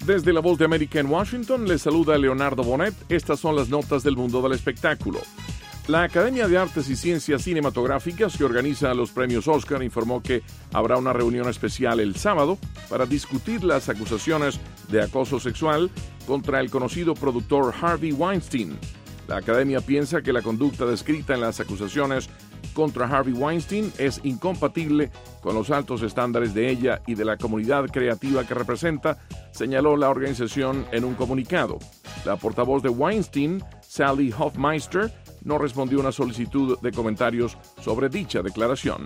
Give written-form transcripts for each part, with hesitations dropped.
Desde la Voz de América en Washington, les saluda Leonardo Bonet. Estas son las notas del mundo del espectáculo. La Academia de Artes y Ciencias Cinematográficas, que organiza los premios Oscar, informó que habrá una reunión especial el sábado para discutir las acusaciones de acoso sexual contra el conocido productor Harvey Weinstein. La Academia piensa que la conducta descrita en las acusaciones contra Harvey Weinstein es incompatible con los altos estándares de ella y de la comunidad creativa que representa, señaló la organización en un comunicado. La portavoz de Weinstein, Sally Hofmeister, no respondió a una solicitud de comentarios sobre dicha declaración.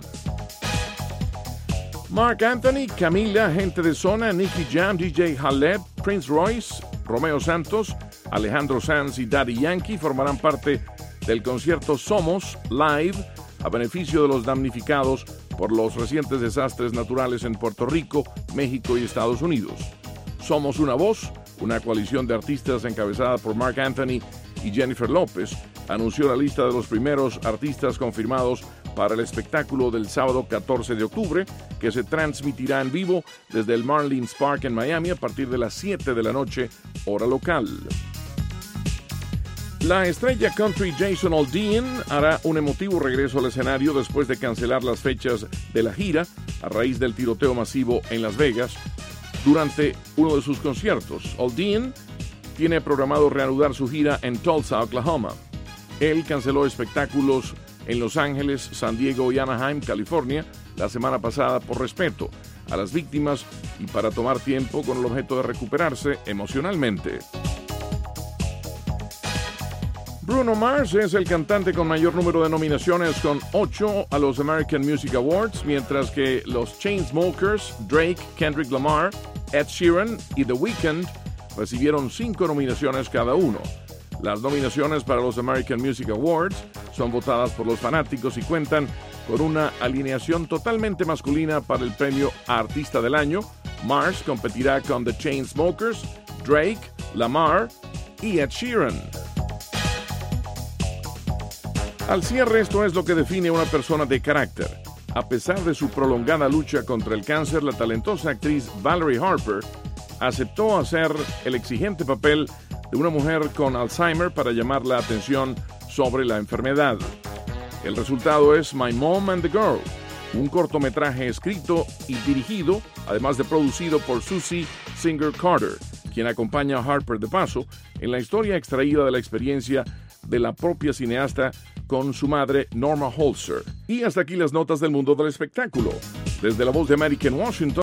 Marc Anthony, Camila, Gente de Zona, Nicky Jam, DJ Khaled, Prince Royce, Romeo Santos, Alejandro Sanz y Daddy Yankee formarán parte del concierto Somos Live a beneficio de los damnificados por los recientes desastres naturales en Puerto Rico, México y Estados Unidos. Somos una voz, una coalición de artistas encabezada por Marc Anthony y Jennifer López, anunció la lista de los primeros artistas confirmados para el espectáculo del sábado 14 de octubre, que se transmitirá en vivo desde el Marlins Park en Miami a partir de las 7 de la noche, hora local. La estrella country Jason Aldean hará un emotivo regreso al escenario después de cancelar las fechas de la gira a raíz del tiroteo masivo en Las Vegas durante uno de sus conciertos. Aldean tiene programado reanudar su gira en Tulsa, Oklahoma. Él canceló espectáculos en Los Ángeles, San Diego y Anaheim, California, la semana pasada por respeto a las víctimas y para tomar tiempo con el objeto de recuperarse emocionalmente. Bruno Mars es el cantante con mayor número de nominaciones, con 8 a los American Music Awards, mientras que los Chainsmokers, Drake, Kendrick Lamar, Ed Sheeran y The Weeknd recibieron 5 nominaciones cada uno. Las nominaciones para los American Music Awards son votadas por los fanáticos y cuentan con una alineación totalmente masculina para el premio a Artista del Año. Mars competirá con The Chainsmokers, Drake, Lamar y Ed Sheeran. Al cierre, esto es lo que define a una persona de carácter. A pesar de su prolongada lucha contra el cáncer, la talentosa actriz Valerie Harper aceptó hacer el exigente papel de una mujer con Alzheimer para llamar la atención sobre la enfermedad. El resultado es My Mom and the Girl, un cortometraje escrito y dirigido, además de producido por Susie Singer Carter, quien acompaña a Harper de paso en la historia extraída de la experiencia de la propia cineasta con su madre Norma Holzer. Y hasta aquí las notas del mundo del espectáculo. Desde la Voz de América en Washington,